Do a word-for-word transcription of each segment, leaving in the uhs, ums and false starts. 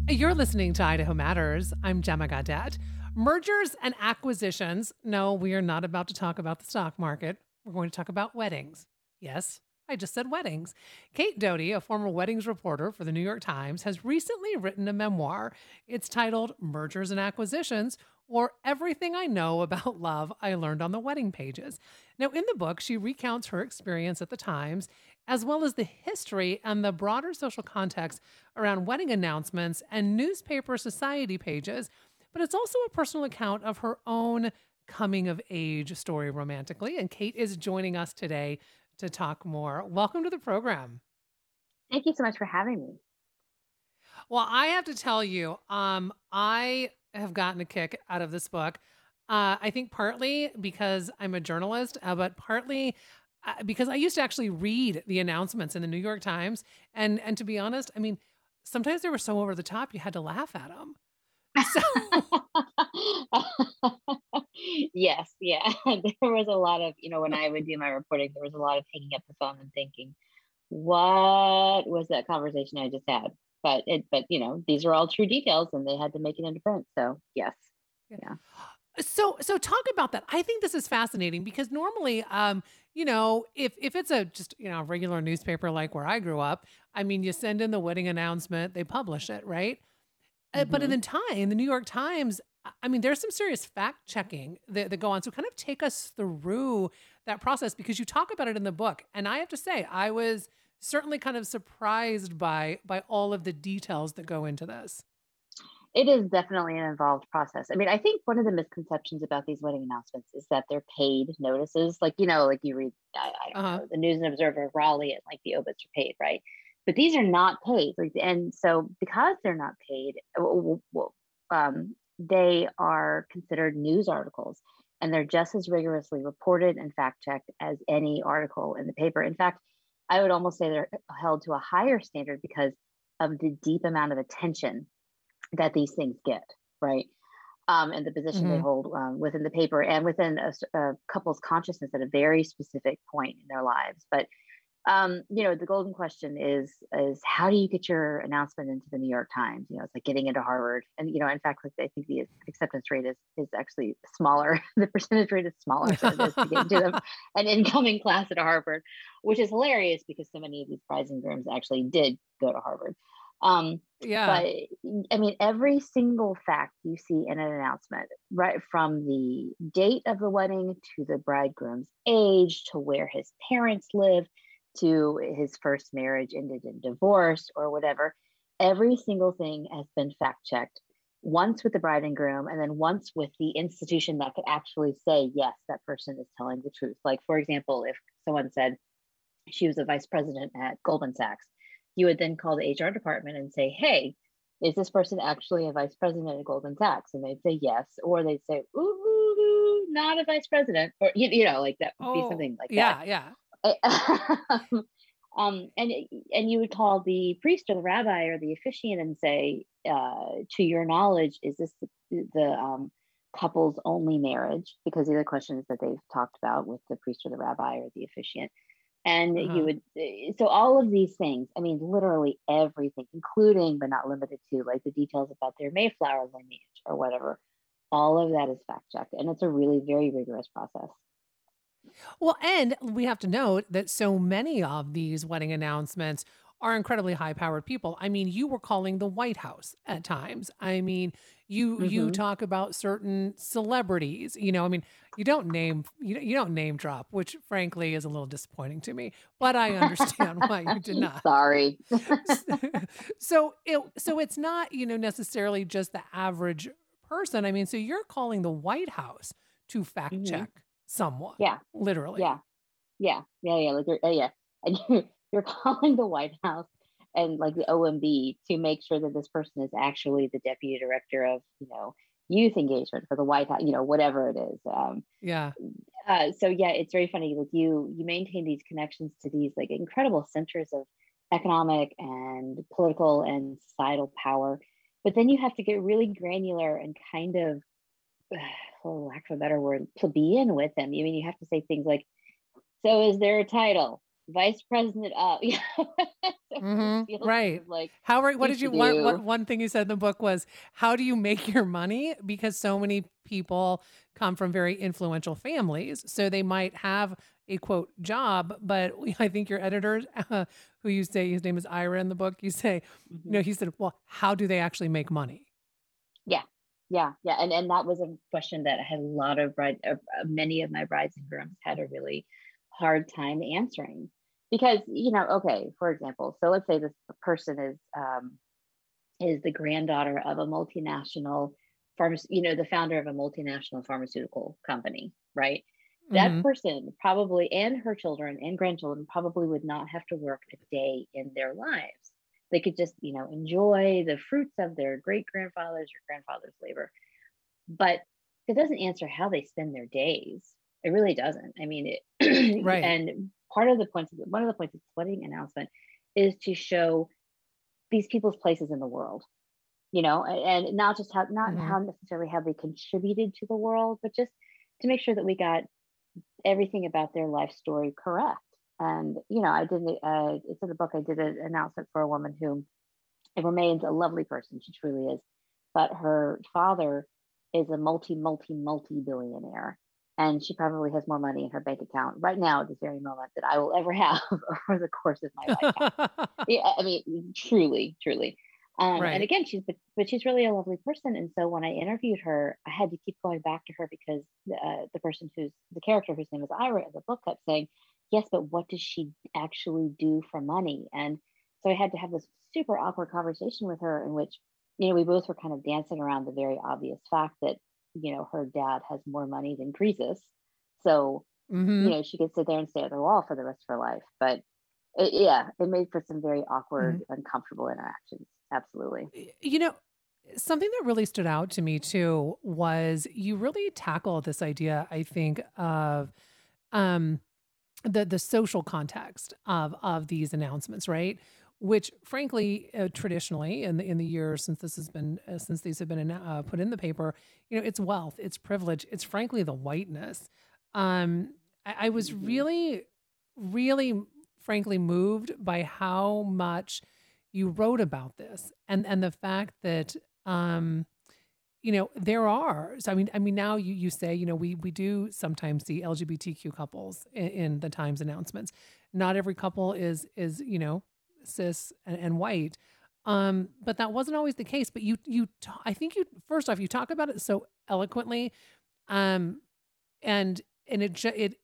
You're listening to Idaho Matters. I'm Gemma Gadet. Mergers and acquisitions. No, we are not about to talk about the stock market. We're going to talk about weddings. Yes, I just said weddings. Kate Doty, a former weddings reporter for the New York Times, has recently written a memoir. It's titled Mergers and Acquisitions, or Everything I Know About Love I Learned on the Wedding Pages. Now, in the book, she recounts her experience at the Times, as well as the history and the broader social context around wedding announcements and newspaper society pages. But it's also a personal account of her own coming of age story romantically. And Kate is joining us today to talk more. Welcome to the program. Thank you so much for having me. Well, I have to tell you, um, I have gotten a kick out of this book. Uh, I think partly because I'm a journalist, uh, but partly uh, because I used to actually read the announcements in the New York Times. And and to be honest, I mean, sometimes they were so over the top, you had to laugh at them. So Yes, yeah. There was a lot of, you know, when I would do my reporting, there was a lot of hanging up the phone and thinking, what was that conversation I just had? But it, but you know, these are all true details and they had to make it into print. So yes. Yeah. So, so talk about that. I think this is fascinating because normally, um, you know, if if it's a just you know a regular newspaper like where I grew up, I mean, you send in the wedding announcement, they publish it, right? Uh, but in hmm the time, the New York Times, I I mean, there's some serious fact checking that, that go on. So, kind of take us through that process because you talk about it in the book, and I have to say, I was certainly kind of surprised by by all of the details that go into this. It is definitely an involved process. I mean, I think one of the misconceptions about these wedding announcements is that they're paid notices. Like, you know, like you read, I, I Uh don't huh. know, the News and Observer of Raleigh and like the obits are paid, right? But these are not paid. Like, and so because they're not paid, w- w- um, they are considered news articles and they're just as rigorously reported and fact checked as any article in the paper. In fact, I would almost say they're held to a higher standard because of the deep amount of attention that these things get, right? Um, and the position they Hmm. hold um, within the paper and within a a couple's consciousness at a very specific point in their lives. But um, you know, the golden question is is how do you get your announcement into the New York Times? You know, it's like getting into Harvard, and you know, in fact, like I think the acceptance rate is is actually smaller. The percentage rate is smaller than it is to get into the, an incoming class at Harvard, which is hilarious because so many of these brides and grooms actually did go to Harvard. Um, Yeah. but I mean, every single fact you see in an announcement, right from the date of the wedding to the bridegroom's age to where his parents live to his first marriage ended in divorce or whatever, every single thing has been fact checked once with the bride and groom and then once with the institution that could actually say, yes, that person is telling the truth. Like, for example, if someone said she was a vice president at Goldman Sachs, you would then call the H R department and say, hey, is this person actually a vice president at Goldman Sachs? And they'd say yes, or they'd say, ooh, not a vice president, or you, you know, like that would be Oh, something like that. yeah, yeah. um, and and you would call the priest or the rabbi or the officiant and say, uh, to your knowledge, is this the, the um, couple's only marriage? Because the other questions that they've talked about with the priest or the rabbi or the officiant and Uh you huh. would eh, so all of these things, I mean literally everything, including but not limited to like the details about their Mayflower lineage or whatever, all of that is fact checked and it's a really very rigorous process. Well, and we have to note that so many of these wedding announcements are incredibly high-powered people. I mean, you were calling the White House at times. I mean, you you hmm talk about certain celebrities. You know, I mean, you don't name you, you don't name drop, which frankly is a little disappointing to me. But I understand why you did not. Sorry. So it so it's not you know necessarily just the average person. I mean, so you're calling the White House to fact hmm check someone, yeah literally. yeah yeah yeah yeah like you're, uh, yeah and you're, you're calling the White House and like the O M B to make sure that this person is actually the deputy director of you know youth engagement for the White House, you know whatever it is. um, Yeah. uh, so yeah, it's very funny. Like you, you maintain these connections to these like incredible centers of economic and political and societal power, but then you have to get really granular and kind of, for lack of a better word, plebeian with them. I mean, you have to say things like, "So, is there a title? Vice President of?" You know? Mm-hmm. feels sort Right. of like How are, what do did to you, what, do. what, one thing you said in the book was, how do you make your money? Because so many people come from very influential families. So they might have a quote job, but we- I think your editor, uh, who you say his name is Ira in the book, you say, you Mhm. know, he said, well, how do they actually make money? Yeah, yeah, yeah, and and that was a question that I had a lot of bride, uh, uh, many of my brides and grooms had a really hard time answering because you know, okay, for example, so let's say this person is um, is the granddaughter of a multinational pharmacy, you know, the founder of a multinational pharmaceutical company, right? That Mm-hmm. person probably, and her children and grandchildren probably would not have to work a day in their lives. They could just, you know, enjoy the fruits of their great grandfather's or grandfather's labor. But it doesn't answer how they spend their days. It really doesn't. I mean, it, Right. and part of the points, of, one of the points of the wedding announcement is to show these people's places in the world, you know, and not just how, not Mm-hmm. how necessarily how they contributed to the world, but just to make sure that we got everything about their life story correct. And, you know, I did, uh, it's in the book, I did an announcement for a woman who remains a lovely person. She truly is. But her father is a multi, multi, multi billionaire. And she probably has more money in her bank account right now at this very moment that I will ever have over the course of my lifetime. Yeah, I mean, truly, truly. Um, and Right. again, she's but, but she's really a lovely person. And so when I interviewed her, I had to keep going back to her because uh, the person who's the character whose name is Ira in the book kept saying, "Yes, but what does she actually do for money?" And so I had to have this super awkward conversation with her in which, you know, we both were kind of dancing around the very obvious fact that, you know, her dad has more money than Croesus. So, you Mm-hmm. know, she could sit there and stay at the wall for the rest of her life. But it, yeah, it made for some very awkward, uncomfortable interactions. Absolutely. You know, something that really stood out to me too was you really tackle this idea, I think, of um, the the social context of of these announcements, right? Which, frankly, uh, traditionally in the in the years since this has been uh, since these have been in, uh, put in the paper, you know, it's wealth, it's privilege, it's frankly the whiteness. Um, I, I was Hmm. really, really, frankly, moved by how much you wrote about this, and and the fact that um, you know there are. So I mean, I mean now you you say you know we we do sometimes see L G B T Q couples in, in the Times announcements. Not every couple is is you know cis and, and white. Um, but that wasn't always the case. But you, you, ta- I think you, first off, you talk about it so eloquently, um, and and it ju- it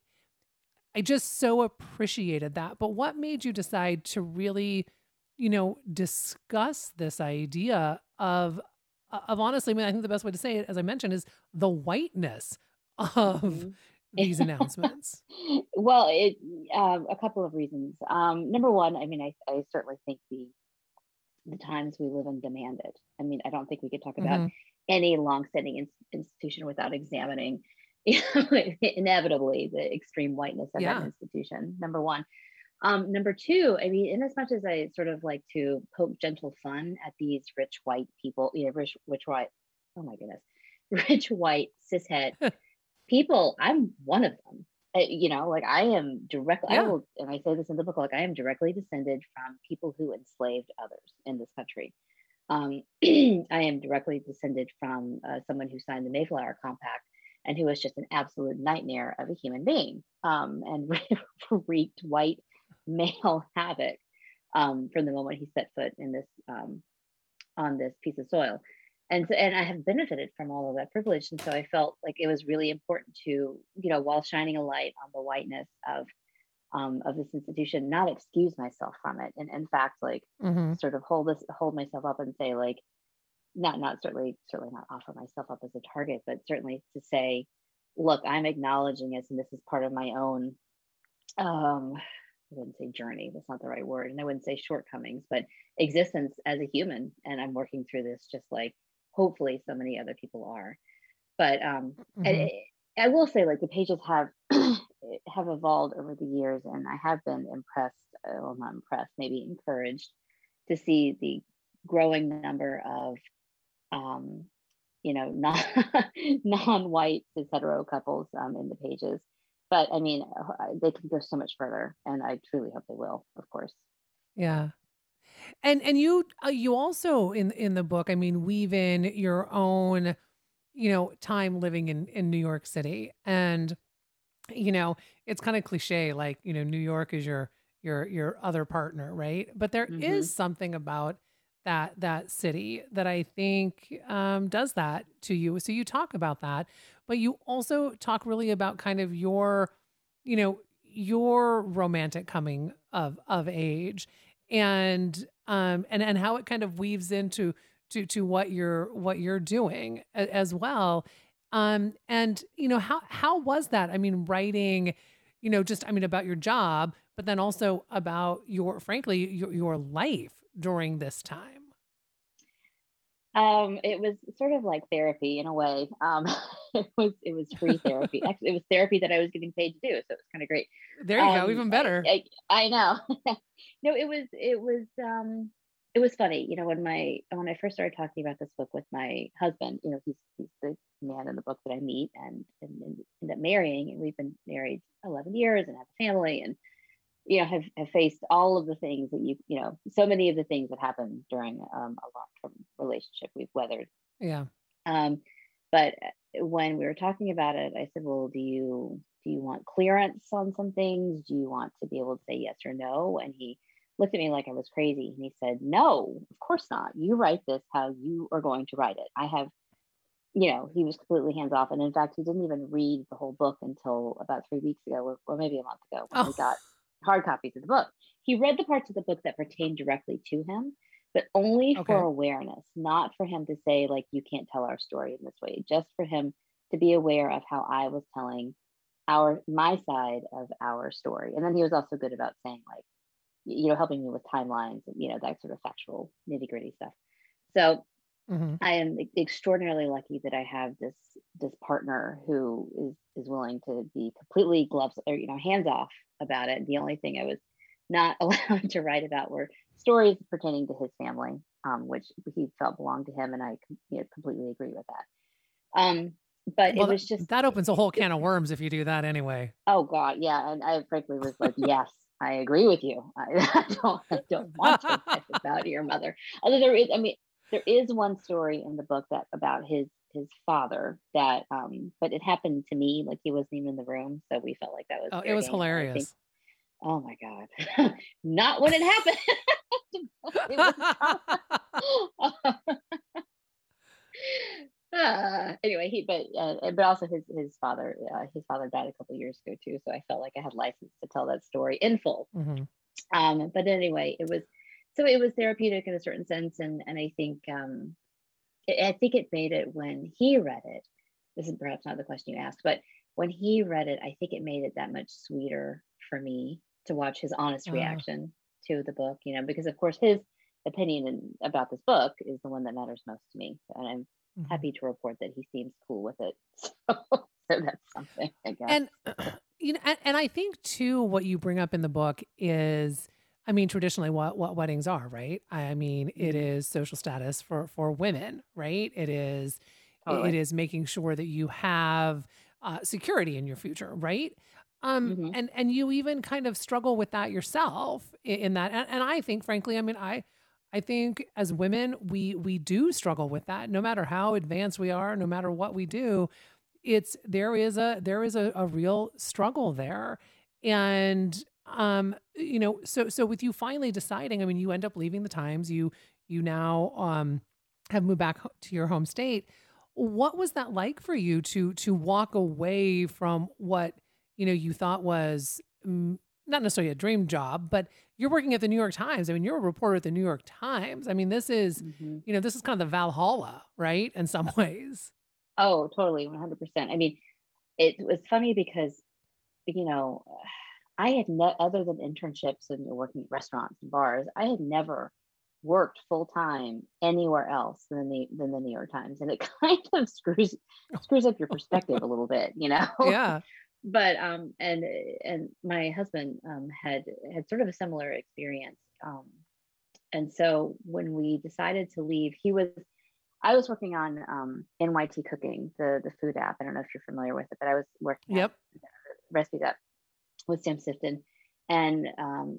I just so appreciated that. But what made you decide to really, you know, discuss this idea of of honestly, I mean, I think the best way to say it, as I mentioned, is the whiteness of Hmm. these announcements. Well, it um, a couple of reasons. Um, number one, I mean, I, I certainly think the the times we live in demand it. I mean, I don't think we could talk about Hmm. any long-standing in- institution without examining, you know, inevitably the extreme whiteness of that Yeah. institution. Number one. Um, number two, I mean, in as much as I sort of like to poke gentle fun at these rich white people, you know, rich, rich white, oh my goodness, rich white cishet people, I'm one of them. Uh, you know, like I am directly, I Yeah. will, and I say this in the book, like I am directly descended from people who enslaved others in this country. Um, I am directly descended from uh, someone who signed the Mayflower Compact and who was just an absolute nightmare of a human being um, and wreaked white male havoc um, from the moment he set foot in this um, on this piece of soil. And so, and I have benefited from all of that privilege. And so I felt like it was really important to, you know, while shining a light on the whiteness of um, of this institution, not excuse myself from it. And in fact, like Hmm. sort of hold this, hold myself up and say, like, not, not certainly, certainly not offer myself up as a target, but certainly to say, look, I'm acknowledging this, and this is part of my own um I wouldn't say journey, that's not the right word, and I wouldn't say shortcomings, but existence as a human, and I'm working through this just like hopefully so many other people are. But um Hmm. I, I will say, like, the pages have have evolved over the years, and I have been impressed, uh, well, not impressed, maybe encouraged to see the growing number of um you know, non non-white cis hetero couples um, in the pages. But I mean, uh, they can go so much further, and I truly hope they will, of course. Yeah. And and you uh, you also in in the book, I mean, weave in your own, you know, time living in in New York City. And you know, it's kind of cliche, like, you know, New York is your your your other partner, right? But there Hmm. is something about that that city that I think um, does that to you. So you talk about that, but you also talk really about kind of your, you know, your romantic coming of of age, and um and and how it kind of weaves into to to what you're what you're doing a- as well. Um, and you know, how how was that? I mean, writing, you know, just I mean about your job, but then also about your frankly your your life during this time. Um, it was sort of like therapy in a way. Um, it was it was free therapy. Actually, it was therapy that I was getting paid to do, so it was kind of great. There you go, Um, even I, better. I, I know. No, it was it was um, it was funny. You know, when my when I first started talking about this book with my husband, you know, he's he's the man in the book that I meet and and, and end up marrying, and we've been married eleven years and have a family, and you know have, have faced all of the things that you you know so many of the things that happen during um, a long-term relationship we've weathered. Yeah. um, but when we were talking about it, I said, well, do you do you want clearance on some things? Do you want to be able to say yes or no? And he looked at me like I was crazy, and he said, no, of course not. You write this how you are going to write it. I have, you know, he was completely hands off, and in fact he didn't even read the whole book until about three weeks ago, or, or maybe a month ago, when we Oh, got hard copies of the book. He read the parts of the book that pertained directly to him, but only for okay. awareness, not for him to say, like, you can't tell our story in this way, just for him to be aware of how I was telling our my side of our story. And then he was also good about saying, like, you know, helping me with timelines and, you know, that sort of factual nitty gritty stuff. So Hmm. I am e- extraordinarily lucky that I have this this partner who is is willing to be completely gloves or, you know, hands off about it. The only thing I was not allowed to write about were stories pertaining to his family, um, which he felt belonged to him, and I com- you know, completely agree with that. Um, but it Well, that, was just, that opens a whole it, can of worms if you do that anyway. oh God, yeah, and I frankly was like, yes, I agree with you. I, I don't, I don't want to write about your mother. Although there is, I mean, there is one story in the book that about his his father that, um, but it happened to me, like he wasn't even in the room, so we felt like that was Oh, it fair was game. And I think, hilarious. oh my God, not when it happened. It was trauma. Uh, anyway, he but uh, but also his his father uh, his father died a couple years ago too, so I felt like I had license to tell that story in full. Hmm. Um, but anyway, it was so it was therapeutic in a certain sense, and and I think um, it, I think it made it when he read it. This is perhaps not the question you asked, but when he read it, I think it made it that much sweeter for me to watch his honest Uh, reaction to the book. You know, because of course his opinion in, about this book is the one that matters most to me, and I'm mhm. happy to report that he seems cool with it. So, so that's something, I guess. And you know, and, and I think too, what you bring up in the book is, I mean, traditionally, what what weddings are, right? I mean, it Mm, is social status for for women, right? It is, it totally. is making sure that you have uh, security in your future, right? Um, Hmm. and and you even kind of struggle with that yourself in, in that, and, and I think, frankly, I mean, I. I think as women, we we do struggle with that. No matter how advanced we are, no matter what we do, it's there is a there is a, a real struggle there. And um you know, so so with you finally deciding, I mean, you end up leaving the Times, you you now um have moved back ho- to your home state. What was that like for you to to walk away from what, you know, you thought was mm, not necessarily a dream job, but you're working at the New York Times. I mean, you're a reporter at the New York Times. I mean, this is, Hmm. you know, this is kind of the Valhalla, right, in some ways. Oh, totally, one hundred percent. I mean, it was funny because, you know, I had ne- other than internships and working at restaurants and bars, I had never worked full time anywhere else than the than the New York Times, and it kind of screws screws up your perspective a little bit, you know. Yeah. But um, and and my husband um had had sort of a similar experience, um, and so when we decided to leave, he was I was working on um N Y T Cooking, the the food app. I don't know if you're familiar with it, but I was working on Yep. recipes app with Sam Sifton. And um,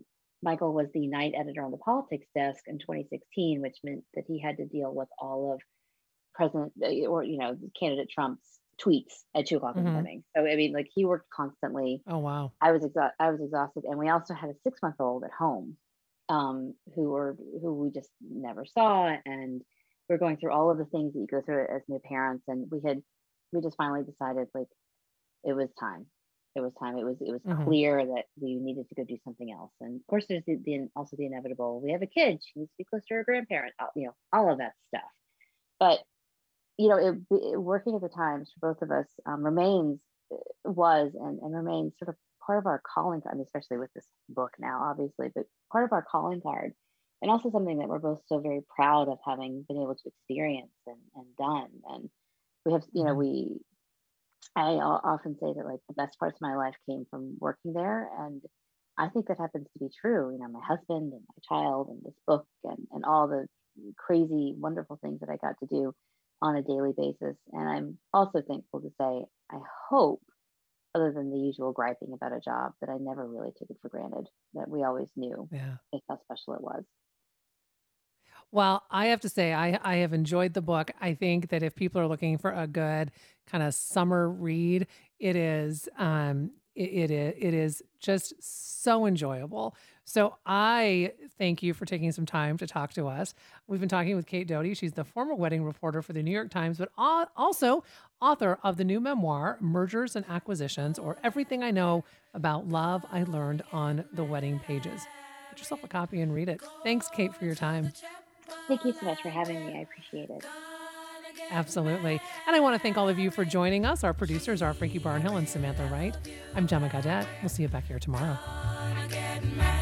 Michael was the night editor on the politics desk in twenty sixteen, which meant that he had to deal with all of President uh, or, you know, candidate Trump's tweets at two o'clock in the Mm-hmm. morning. So, I mean, like he worked constantly. Oh, wow. I was exa- I was exhausted. And we also had a six month old at home um, who were, who we just never saw. And we're going through all of the things that you go through as new parents. And we had, we just finally decided like it was time. It was time. It was, it was Mm-hmm. clear that we needed to go do something else. And of course, there's the, the also the inevitable. We have a kid. She needs to be close to her grandparent. all- You know, all of that stuff. But you know, it, it, working at the Times for both of us um, remains was and, and remains sort of part of our calling. I mean, especially with this book now, obviously, but part of our calling card, and also something that we're both so very proud of having been able to experience and, and done. And we have, you know, Mm-hmm. we. I o- often say that like the best parts of my life came from working there, and I think that happens to be true. You know, my husband and my child and this book and and all the crazy, wonderful things that I got to do on a daily basis. And I'm also thankful to say, I hope, other than the usual griping about a job, that I never really took it for granted, that we always knew Yeah. just how special it was. Well, I have to say, I, I have enjoyed the book. I think that if people are looking for a good kind of summer read, it is um, it, it is it is just so enjoyable. So I thank you for taking some time to talk to us. We've been talking with Kate Doty. She's the former wedding reporter for the New York Times, but al- also author of the new memoir, Mergers and Acquisitions, or Everything I Know About Love I Learned on the Wedding Pages. Get yourself a copy and read it. Thanks, Kate, for your time. Thank you so much for having me. I appreciate it. Absolutely. And I want to thank all of you for joining us. Our producers are Frankie Barnhill and Samantha Wright. I'm Gemma Gaudette. We'll see you back here tomorrow.